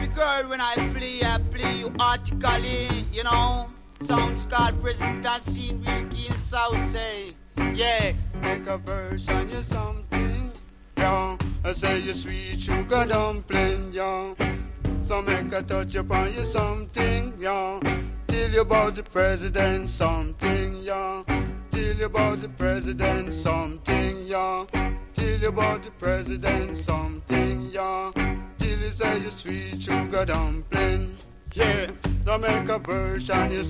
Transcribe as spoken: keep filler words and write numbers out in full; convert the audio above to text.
girl when I play, I play you artically, you know. Sounds called present and scene will kill South say. Yeah, make a version, you something. Yeah, I say you sweet sugar dumpling, yeah. So make a touch upon you something, yeah. Tell you about the president something, yeah. Tell you about the president something, yeah. Tell you about the president something, yeah. Till you say you sweet sugar dumpling, yeah. So make a version, you